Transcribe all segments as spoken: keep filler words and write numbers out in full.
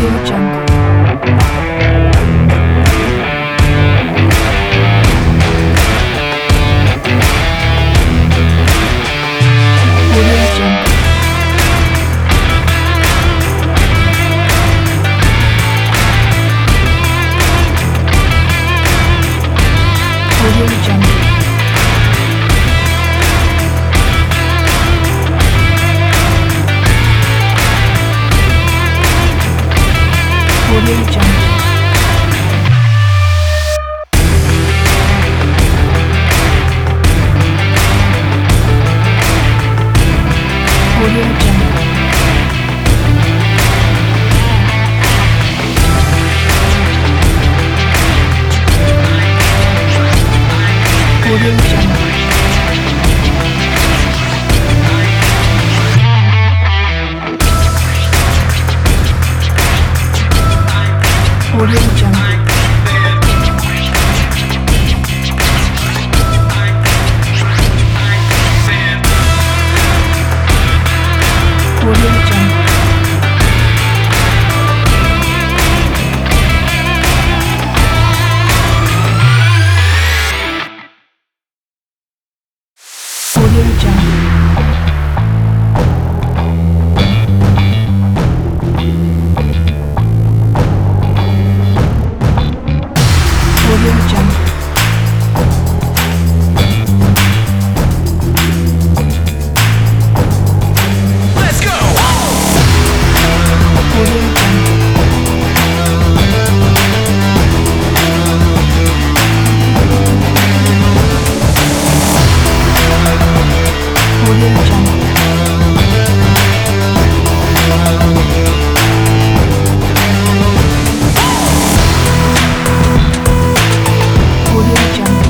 Audio Jungle. Audio Jungle. Audio Jungle. Audio Jungle. Audio Jungle. Audio Jungle. Audio Jungle. Audio Jungle. Audio Jungle. Audio Jungle. Let's go! Audio Jungle. Audio Jungle. Audio Jungle.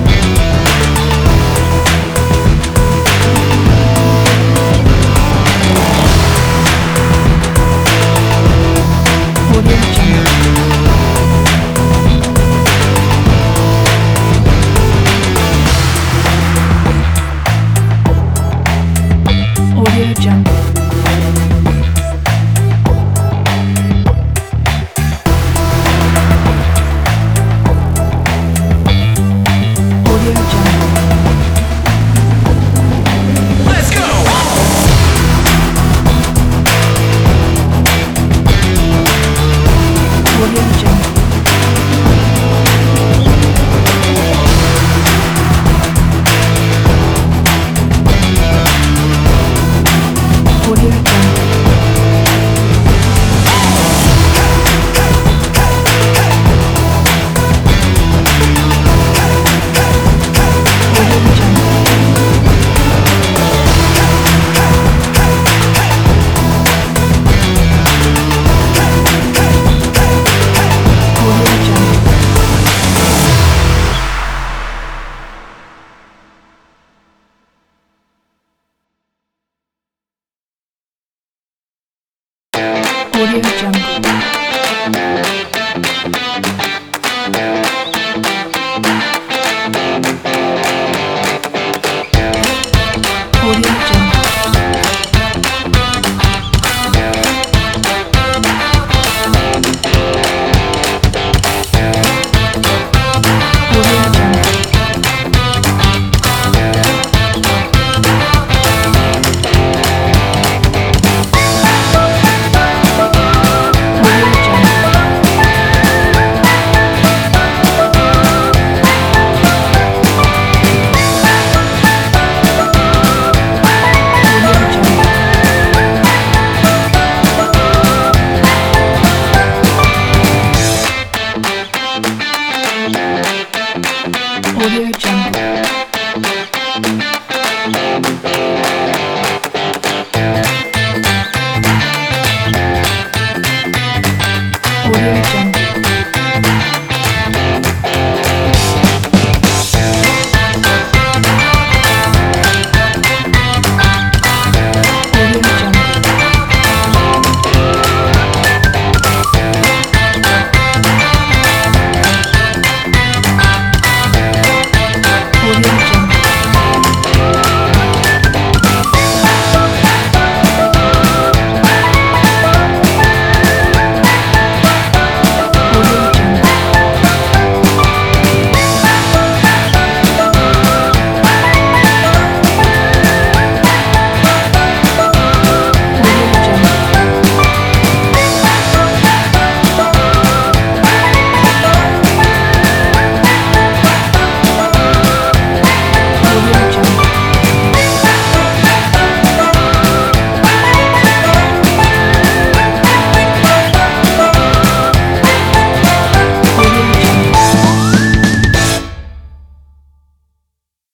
Audio Jungle. Audio Jungle. Audio Jungle. Let's go! Audio Jungle. Audio Jungle. Audio Jungle. Audio Jungle. Audio Jungle. Audio Jungle. Audio Jungle. Audio Jungle. Audio Jungle. Audio Jungle. Audio Jungle.